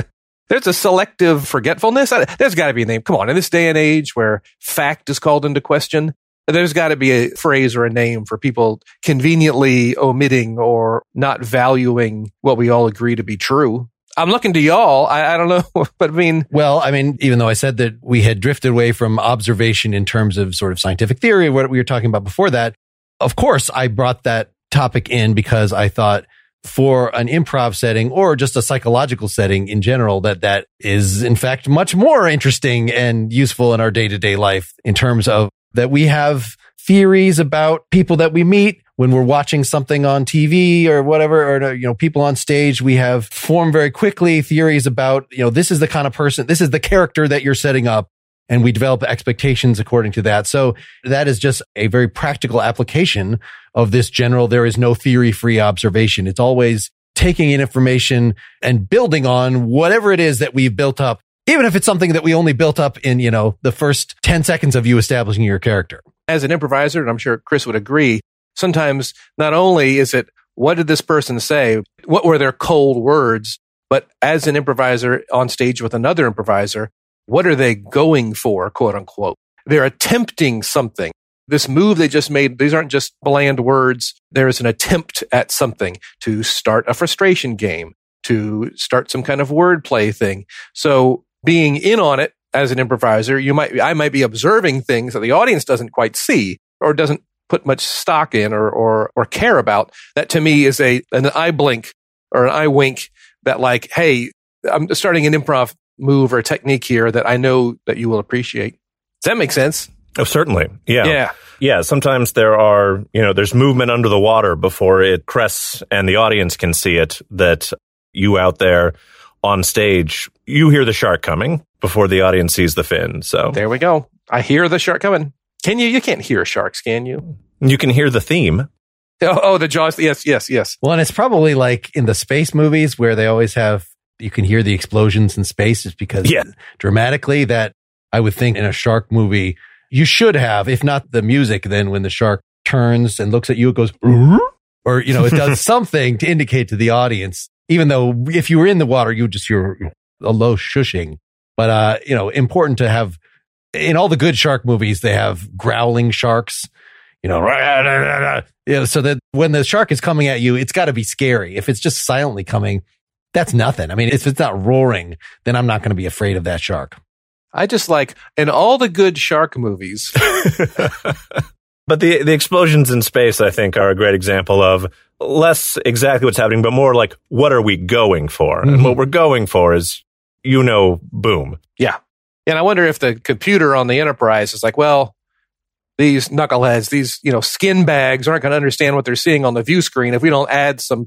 There's a selective forgetfulness. There's got to be a name. Come on, in this day and age where fact is called into question, there's got to be a phrase or a name for people conveniently omitting or not valuing what we all agree to be true. I'm looking to y'all. I don't know, but I mean... Well, I mean, even though I said that we had drifted away from observation in terms of sort of scientific theory, what we were talking about before that, of course, I brought that topic in because I thought for an improv setting or just a psychological setting in general, that is, in fact, much more interesting and useful in our day-to-day life in terms of that we have theories about people that we meet when we're watching something on TV or whatever, or, people on stage. We have formed very quickly theories about, this is the kind of person, this is the character that you're setting up. And we develop expectations according to that. So that is just a very practical application of this general, there is no theory-free observation. It's always taking in information and building on whatever it is that we've built up, even if it's something that we only built up in, the first 10 seconds of you establishing your character. As an improviser, and I'm sure Chris would agree, sometimes not only is it, what did this person say? What were their cold words? But as an improviser on stage with another improviser, what are they going for, quote unquote? They're attempting something. This move they just made, these aren't just bland words. There is an attempt at something to start a frustration game, to start some kind of wordplay thing. So being in on it as an improviser, I might be observing things that the audience doesn't quite see or doesn't put much stock in or care about. That to me is an eye blink or an eye wink that like, hey, I'm starting an improv move or technique here that I know that you will appreciate. Does that make sense? Oh, certainly. Yeah. Yeah. Sometimes there's movement under the water before it crests and the audience can see it, that you out there on stage, you hear the shark coming before the audience sees the fin. So there we go. I hear the shark coming. Can you? You can't hear sharks, can you? You can hear the theme. Oh, the Jaws. Yes. Well, and it's probably like in the space movies where they always have, you can hear the explosions in space, is because dramatically that I would think in a shark movie, you should have, if not the music, then when the shark turns and looks at you, it goes, or, it does something to indicate to the audience, even though if you were in the water, you would just hear a low shushing. But, important to have, in all the good shark movies, they have growling sharks, so that when the shark is coming at you, it's got to be scary. If it's just silently coming, that's nothing. I mean, if it's not roaring, then I'm not going to be afraid of that shark. I just like, in all the good shark movies. But the explosions in space, I think, are a great example of less exactly what's happening, but more like, what are we going for? Mm-hmm. And what we're going for is, boom. Yeah. And I wonder if the computer on the Enterprise is like, well, these knuckleheads, these, skin bags aren't going to understand what they're seeing on the view screen if we don't add some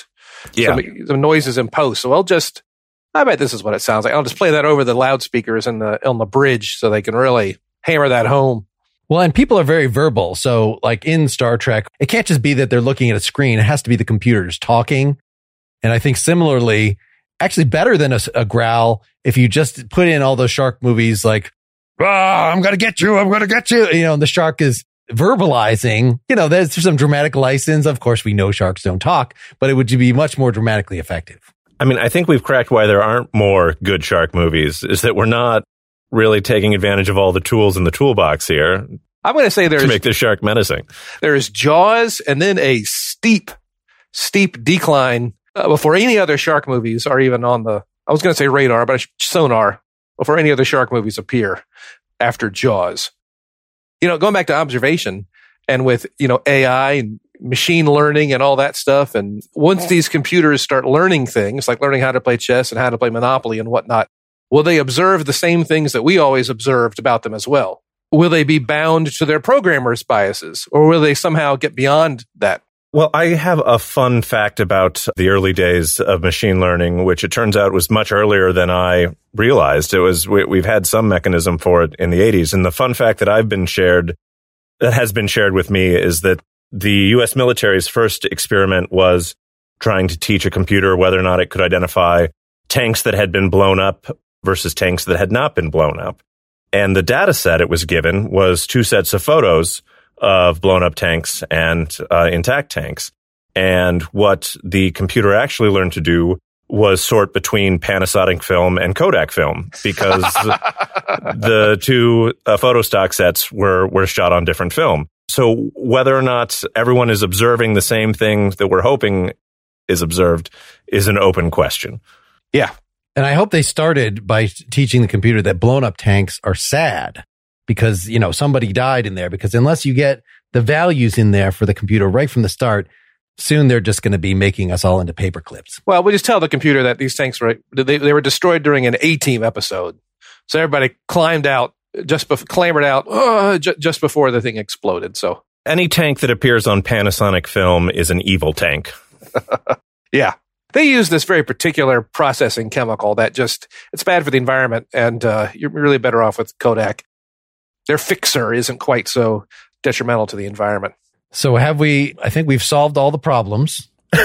some noises in post. So I bet this is what it sounds like. I'll just play that over the loudspeakers on the bridge so they can really hammer that home. Well, and people are very verbal. So like in Star Trek, it can't just be that they're looking at a screen. It has to be the computers talking. And I think similarly, actually better than a growl, if you just put in all those shark movies like, I'm going to get you. I'm going to get you. The shark is verbalizing, there's some dramatic license. Of course, we know sharks don't talk, but it would be much more dramatically effective. I mean, I think we've cracked why there aren't more good shark movies, is that we're not really taking advantage of all the tools in the toolbox here. I'm going to say to make the shark menacing. There's Jaws and then a steep decline before any other shark movies are even on the, I was going to say radar, but sonar, before any other shark movies appear after Jaws. Going back to observation and with, AI and machine learning and all that stuff. And once these computers start learning things, like learning how to play chess and how to play Monopoly and whatnot, will they observe the same things that we always observed about them as well? Will they be bound to their programmers' biases, or will they somehow get beyond that? Well, I have a fun fact about the early days of machine learning, which it turns out was much earlier than I realized. We've had some mechanism for it in the 80s. And the fun fact that has been shared with me is that the U.S. military's first experiment was trying to teach a computer whether or not it could identify tanks that had been blown up versus tanks that had not been blown up. And the data set it was given was 2 sets of photos of blown up tanks and intact tanks. And what the computer actually learned to do was sort between Panasonic film and Kodak film, because the two photo stock sets were shot on different film. So whether or not everyone is observing the same thing that we're hoping is observed is an open question. Yeah. And I hope they started by teaching the computer that blown up tanks are sad because, you know, somebody died in there, because unless you get the values in there for the computer right from the start, soon they're just going to be making us all into paper clips. Well, we just tell the computer that these tanks they were destroyed during an A-Team episode. So everybody clambered out just before the thing exploded. So any tank that appears on Panasonic film is an evil tank. Yeah. They use this very particular processing chemical that it's bad for the environment, and you're really better off with Kodak. Their fixer isn't quite so detrimental to the environment. So I think we've solved all the problems.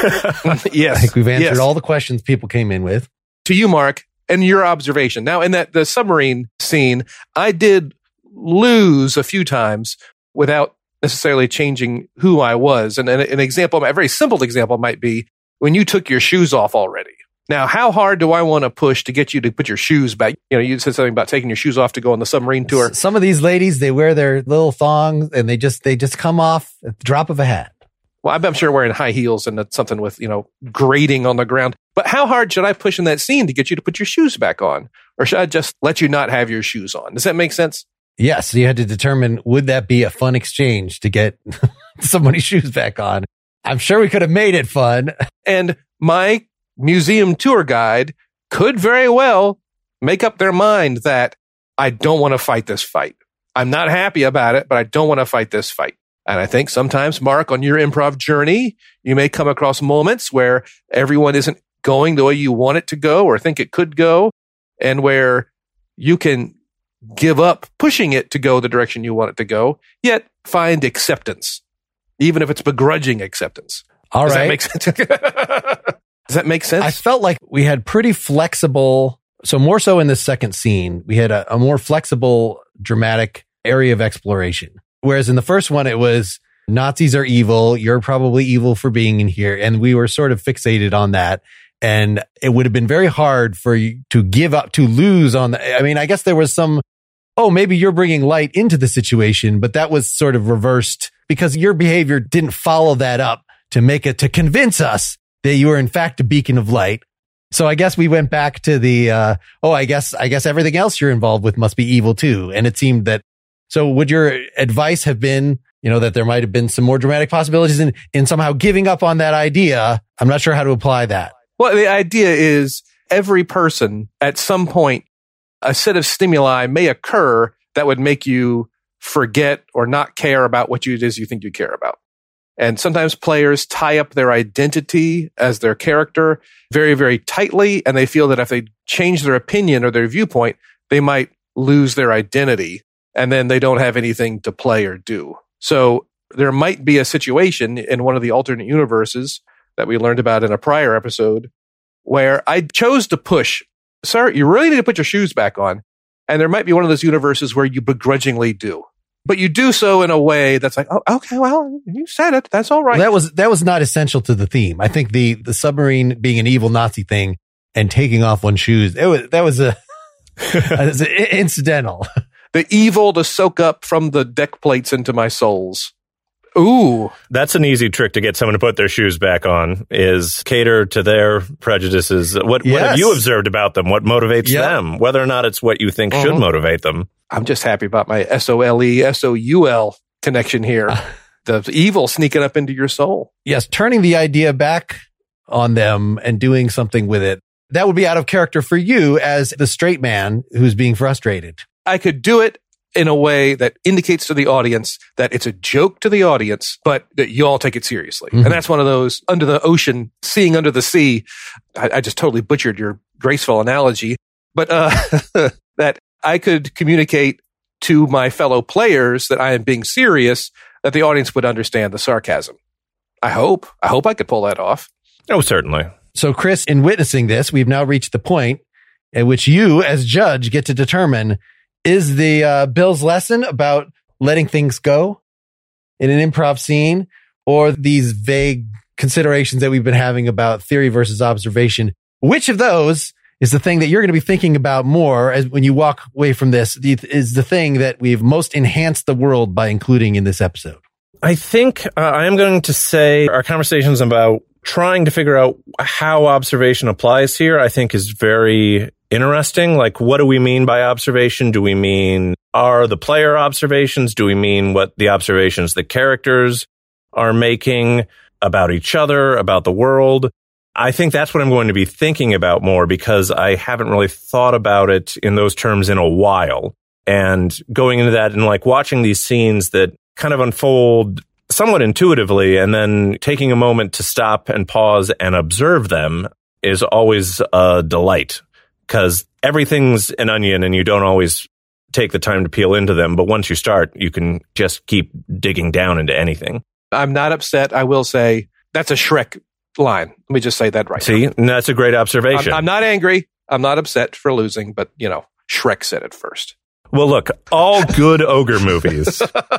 Yes. I think we've answered all the questions people came in with. To you, Mark, and your observation. Now, in the submarine scene, I did lose a few times without necessarily changing who I was. And an example, a very simple example might be when you took your shoes off already. Now, how hard do I want to push to get you to put your shoes back? You know, you said something about taking your shoes off to go on the submarine tour. Some of these ladies, they wear their little thongs and they just come off at the drop of a hat. Well, I'm sure wearing high heels and something with, grating on the ground. But how hard should I push in that scene to get you to put your shoes back on? Or should I just let you not have your shoes on? Does that make sense? Yes. So you had to determine, would that be a fun exchange to get somebody's shoes back on? I'm sure we could have made it fun. And my museum tour guide could very well make up their mind that I don't want to fight this fight. I'm not happy about it, but I don't want to fight this fight. And I think sometimes, Mark, on your improv journey, you may come across moments where everyone isn't going the way you want it to go or think it could go, and where you can give up pushing it to go the direction you want it to go, yet find acceptance, even if it's begrudging acceptance. All right. That make sense? Does that make sense? I felt like we had pretty flexible, so more so in the second scene, we had a more flexible, dramatic area of exploration. Whereas in the first one, it was Nazis are evil. You're probably evil for being in here. And we were sort of fixated on that. And it would have been very hard for you to give up, to lose on the, I mean, I guess there was some, maybe you're bringing light into the situation, but that was sort of reversed because your behavior didn't follow that up to convince us that you were in fact a beacon of light. So I guess we went back to the, I guess everything else you're involved with must be evil too. And it seemed that, so would your advice have been, that there might have been some more dramatic possibilities in somehow giving up on that idea? I'm not sure how to apply that. Well, the idea is every person at some point, a set of stimuli may occur that would make you forget or not care about what it is you think you care about. And sometimes players tie up their identity as their character very, very tightly, and they feel that if they change their opinion or their viewpoint, they might lose their identity, and then they don't have anything to play or do. So there might be a situation in one of the alternate universes that we learned about in a prior episode where I chose to push, sir, you really need to put your shoes back on. And there might be one of those universes where you begrudgingly do. But you do so in a way that's like, oh, okay, well, you said it. That's all right. Well, that was not essential to the theme. I think the submarine being an evil Nazi thing and taking off one's shoes, that was incidental. The evil to soak up from the deck plates into my souls. Ooh. That's an easy trick to get someone to put their shoes back on, is cater to their prejudices. What have you observed about them? What motivates them? Whether or not it's what you think should motivate them. I'm just happy about my SOLE connection here. The evil sneaking up into your soul. Yes, turning the idea back on them and doing something with it. That would be out of character for you as the straight man who's being frustrated. I could do it in a way that indicates to the audience that it's a joke to the audience, but that you all take it seriously. Mm-hmm. And that's one of those under the ocean, seeing under the sea. I just totally butchered your graceful analogy, but that I could communicate to my fellow players that I am being serious, that the audience would understand the sarcasm. I hope I could pull that off. Oh, certainly. So, Chris, in witnessing this, we've now reached the point at which you, as judge, get to determine, is the Bill's lesson about letting things go in an improv scene, or these vague considerations that we've been having about theory versus observation, Which of those is the thing that you're going to be thinking about more as when you walk away from this is the thing that we've most enhanced the world by including in this episode? I think I am going to say our conversations about trying to figure out how observation applies here, I think is very interesting. Like, what do we mean by observation? Do we mean are the player observations? Do we mean what the observations the characters are making about each other, about the world? I think that's what I'm going to be thinking about more because I haven't really thought about it in those terms in a while. And going into that and like watching these scenes that kind of unfold somewhat intuitively and then taking a moment to stop and pause and observe them is always a delight because everything's an onion and you don't always take the time to peel into them. But once you start, you can just keep digging down into anything. I'm not upset. I will say that's a Shrek line. Let me just say that right now. See, that's a great observation. I'm not angry. I'm not upset for losing, but, you know, Shrek said it first. Well, look, all good ogre movies.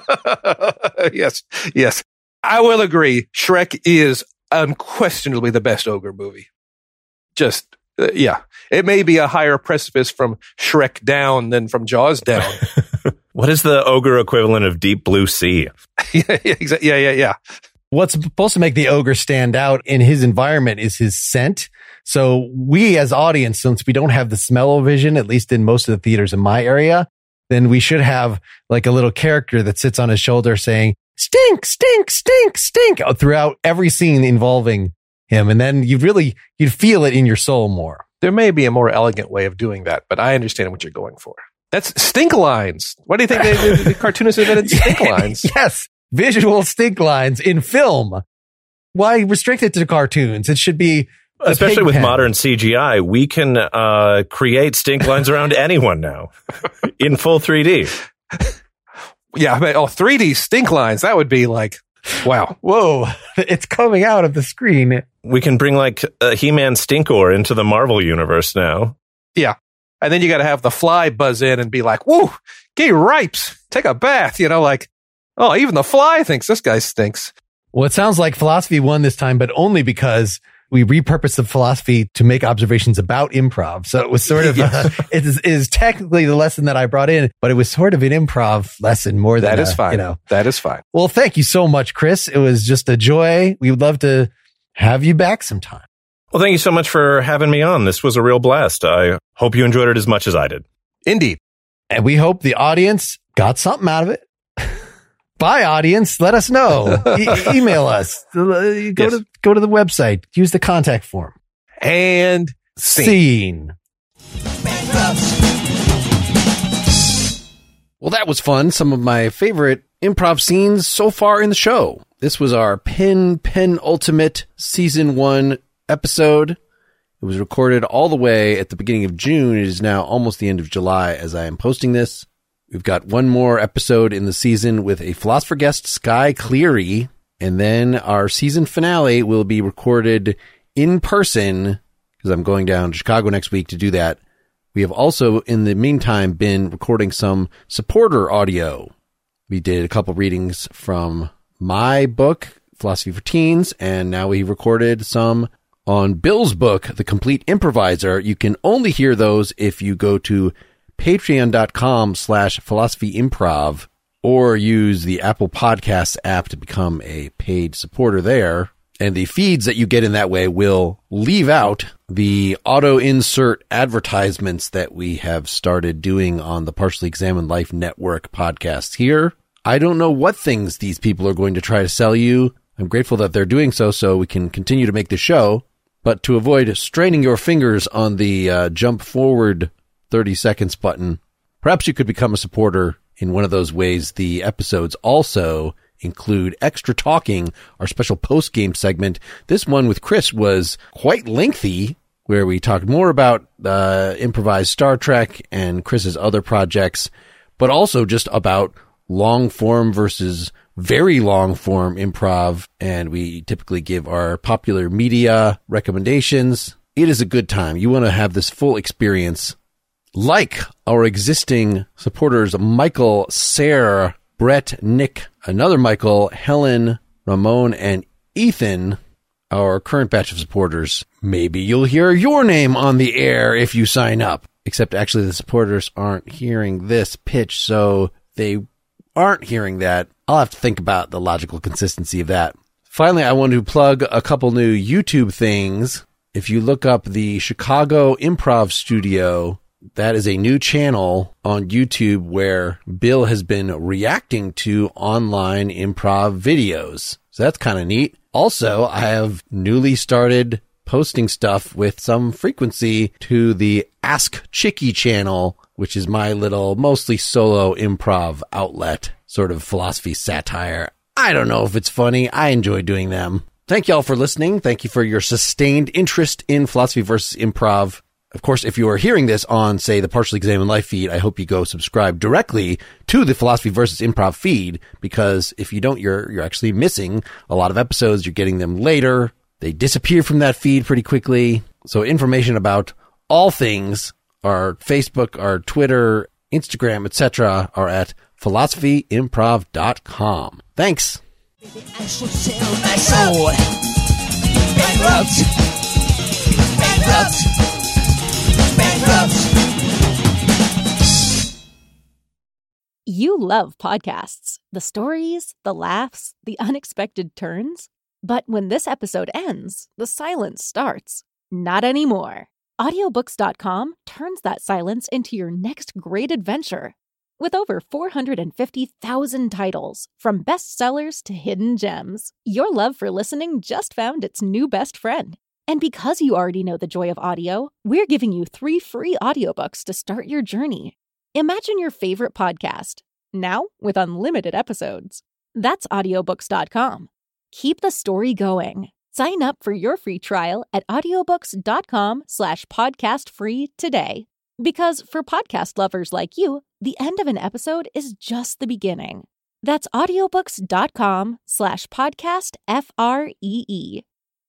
Yes. I will agree. Shrek is unquestionably the best ogre movie. Just, yeah. It may be a higher precipice from Shrek down than from Jaws down. What is the ogre equivalent of Deep Blue Sea? Yeah. What's supposed to make the ogre stand out in his environment is his scent. So we as audience, since we don't have the smell-o-vision, at least in most of the theaters in my area, then we should have like a little character that sits on his shoulder saying, stink, stink, stink, stink throughout every scene involving him. And then you'd feel it in your soul more. There may be a more elegant way of doing that, but I understand what you're going for. That's stink lines. What do you think the cartoonists invented stink lines? Yes. Visual stink lines in film. Why restrict it to cartoons? It should be especially with modern CGI. We can create stink lines around anyone now in full 3D. Yeah, 3D stink lines. That would be like, wow. Whoa, it's coming out of the screen. We can bring like a He-Man Stinkor into the Marvel universe now. Yeah. And then you got to have the fly buzz in and be like, woo, gay ripes, take a bath, like, oh, even the fly thinks this guy stinks. Well, it sounds like philosophy won this time, but only because we repurposed the philosophy to make observations about improv. So it was sort of, it is technically the lesson that I brought in, but it was sort of an improv lesson more than that is fine. That is fine. Well, thank you so much, Chris. It was just a joy. We would love to have you back sometime. Well, thank you so much for having me on. This was a real blast. I hope you enjoyed it as much as I did. Indeed. And we hope the audience got something out of it. Bye, audience. Let us know. Email us. Go to the website. Use the contact form. And scene. Well, that was fun. Some of my favorite improv scenes so far in the show. This was our penultimate season 1 episode. It was recorded all the way at the beginning of June. It is now almost the end of July as I am posting this. We've got one more episode in the season with a philosopher guest, Sky Cleary, and then our season finale will be recorded in person because I'm going down to Chicago next week to do that. We have also, in the meantime, been recording some supporter audio. We did a couple readings from my book, Philosophy for Teens, and now we recorded some on Bill's book, The Complete Improviser. You can only hear those if you go to patreon.com/philosophyimprov or use the Apple Podcasts app to become a paid supporter there. And the feeds that you get in that way will leave out the auto-insert advertisements that we have started doing on the Partially Examined Life Network podcasts here. I don't know what things these people are going to try to sell you. I'm grateful that they're doing so we can continue to make the show. But to avoid straining your fingers on the jump forward 30 seconds button, perhaps you could become a supporter in one of those ways. The episodes also include Extra Talking, our special post-game segment. This one with Chris was quite lengthy, where we talked more about improvised Star Trek and Chris's other projects, but also just about long-form versus very long-form improv, and we typically give our popular media recommendations. It is a good time. You want to have this full experience. Like our existing supporters, Michael, Sarah, Brett, Nick, another Michael, Helen, Ramon, and Ethan, our current batch of supporters, maybe you'll hear your name on the air if you sign up. Except actually the supporters aren't hearing this pitch, so they aren't hearing that. I'll have to think about the logical consistency of that. Finally, I want to plug a couple new YouTube things. If you look up the Chicago Improv Studio, that is a new channel on YouTube where Bill has been reacting to online improv videos. So that's kind of neat. Also, I have newly started posting stuff with some frequency to the Ask Chicky channel, which is my little mostly solo improv outlet, sort of philosophy satire. I don't know if it's funny. I enjoy doing them. Thank y'all for listening. Thank you for your sustained interest in Philosophy versus Improv. Of course, if you are hearing this on, say, the Partially Examined Life feed, I hope you go subscribe directly to the Philosophy versus Improv feed, because if you don't, you're actually missing a lot of episodes. You're getting them later. They disappear from that feed pretty quickly. So information about all things, our Facebook, our Twitter, Instagram, etc., are at philosophyimprov.com. Thanks. I should sell my soul. Bankrupt. Bankrupt. Bankrupt. You love podcasts, the stories, the laughs, the unexpected turns. But when this episode ends, the silence starts. Not anymore. Audiobooks.com turns that silence into your next great adventure. With over 450,000 titles, from bestsellers to hidden gems, your love for listening just found its new best friend. And because you already know the joy of audio, we're giving you 3 free audiobooks to start your journey. Imagine your favorite podcast, now with unlimited episodes. That's audiobooks.com. Keep the story going. Sign up for your free trial at audiobooks.com/podcastfree today. Because for podcast lovers like you, the end of an episode is just the beginning. That's audiobooks.com/podcastfree.